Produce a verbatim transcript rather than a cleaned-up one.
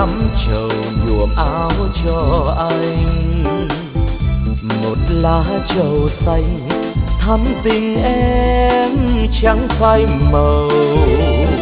nắm trầu nhuộm áo cho anh. Một lá trầu xanh thắm tình em chẳng phai màu,